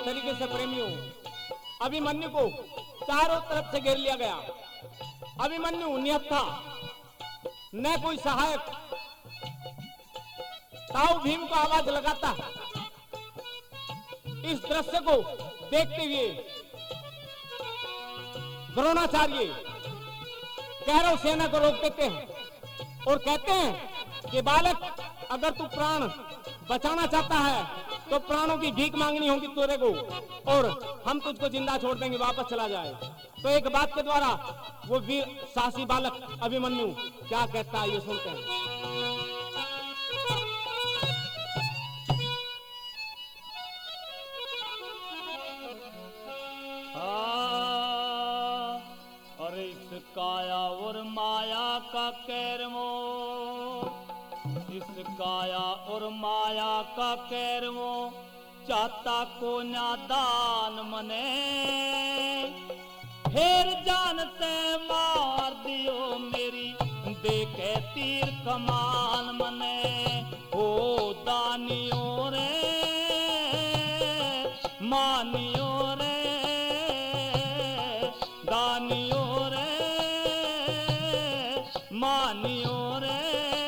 तरीके से प्रेमियों अभिमन्यु को चारों तरफ से घेर लिया गया। अभिमन्यु निहत्था, न कोई सहायक। ताऊ भीम को आवाज लगाता। इस दृश्य को देखते हुए द्रोणाचार्य कौरव सेना को रोक देते हैं और कहते हैं कि बालक, अगर तू प्राण बचाना चाहता है तो प्राणों की भीख मांगनी होगी तेरे को, और हम तुझको जिंदा छोड़ देंगे, वापस चला जाए। तो एक बात के द्वारा वो वीर साहसी बालक अभिमन्यु क्या कहता है, ये सुनते हैं। अरे इस काया और माया का कैरमो, इस काया और माया का कैरमो, चाहता को नादान मने, फिर जानते मार दियो मेरी देखे तीर कमान मने। ओ दानियों रे मानियो रे, दानियों रे मानियो रे।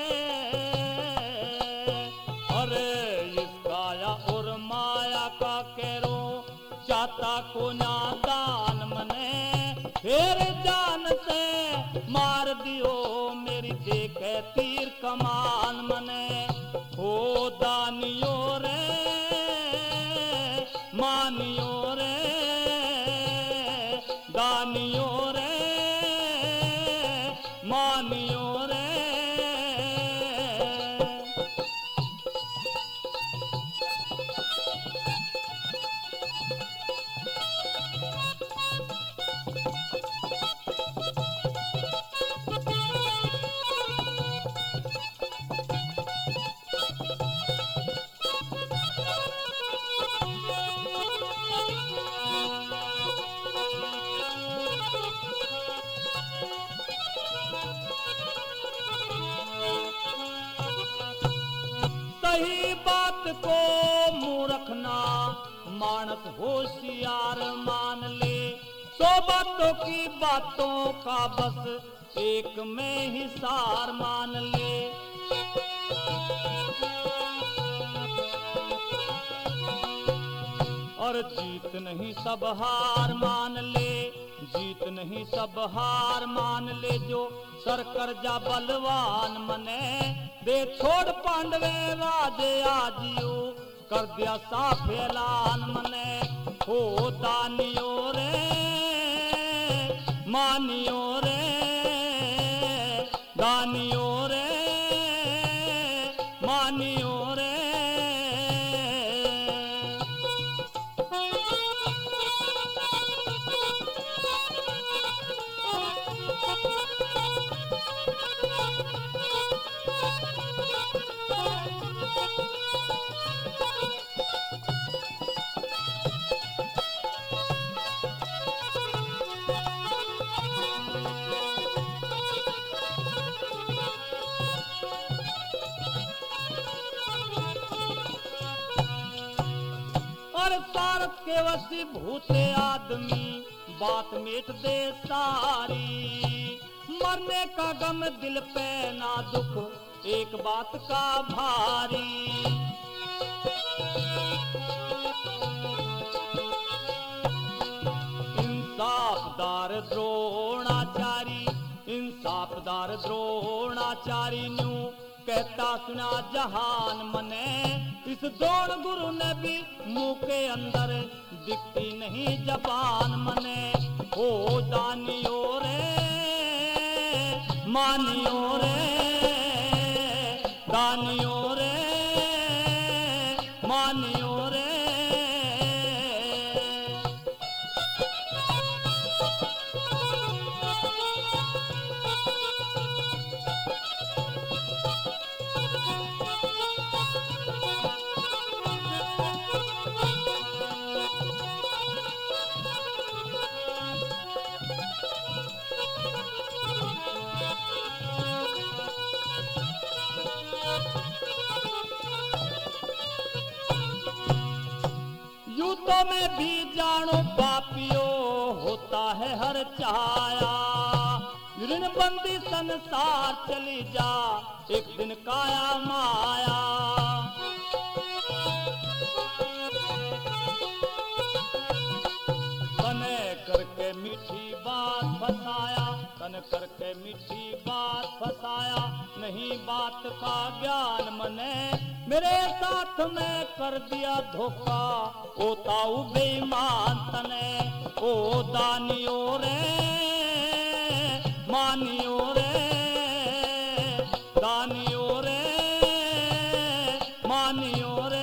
अरे इस काया और माया का कैरो, चाहता को नादान मने, फिर जानते मार दियो मेरी देखे तीर कमान मने। हो दानियो रे मानियो रे, दानियो रे मानियो रे। सही बात को मूर्खना मानस होशियार मान ले, 100 बातों की बातों का बस एक में ही सार मान ले। और जीत नहीं सब हार मान ले, जीत नहीं सब हार मान ले, जो सर कर जा बलवान मने, दे छोड़ पांडवे राजे आजियो, कर दिया साफ ऐलान मने। हो दानियो रे मानियो रे, दानियो रे मानियो रे। सारथ के वसी भूते आदमी, बात मेट दे सारी, मरने का गम दिल पे ना दुख, एक बात का भारी। इंसाफदार द्रोणाचारी, इंसाफदार द्रोणाचारी न्यू कहता सुना जहान मने, इस द्रोण गुरु ने भी मुंह के अंदर दिखती नहीं जबान मने। हो दानियो रे मानियो रे, दानियो रे मानियो रे। में भी जानो पापियो होता है हर छाया। ऋण बंदी संसार चली जा, एक दिन काया माया। तने करके मीठी बात फसाया, तन करके मीठी बात फसाया, नहीं बात का ज्ञान मने मेरे साथ में कर दिया धोखा। ओ ताऊ बेईमान तने, ओ दानियो रे मानियो रे, दानियो रे मानियो रे।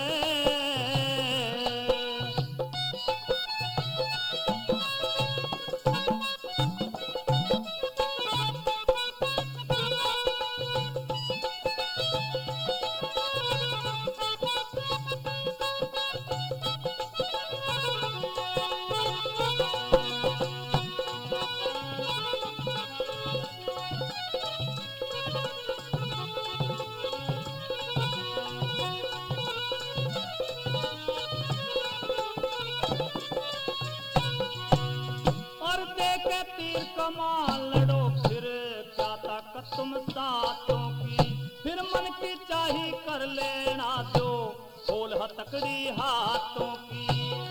तीर कमान लड़ो फिर क्या ताकत तुम सातों की, फिर मन की चाही कर लेना दो खोल हथकड़ी हाथों की।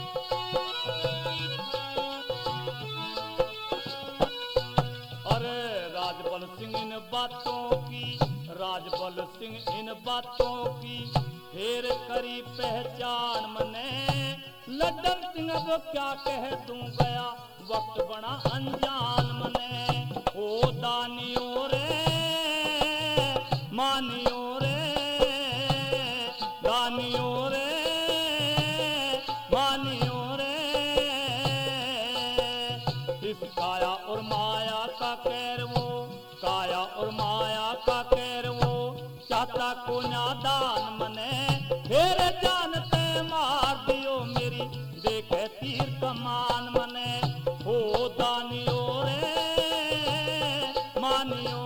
अरे राजबल सिंह इन बातों की, राजबल सिंह इन बातों की फिर करी पहचान मने। लड्डन सिंह अब क्या कह दूं गया वक्त बड़ा अनजान मने। ओ दानियो रे मानियो रे, दानियो रे मानियो रे। इस काया और माया का कैर वो, काया और माया का कैर वो, चाहता को नादान मने फिर जानते मार दियो मेरी देखे तीर कमान मने। ओ दानियो रे मानियो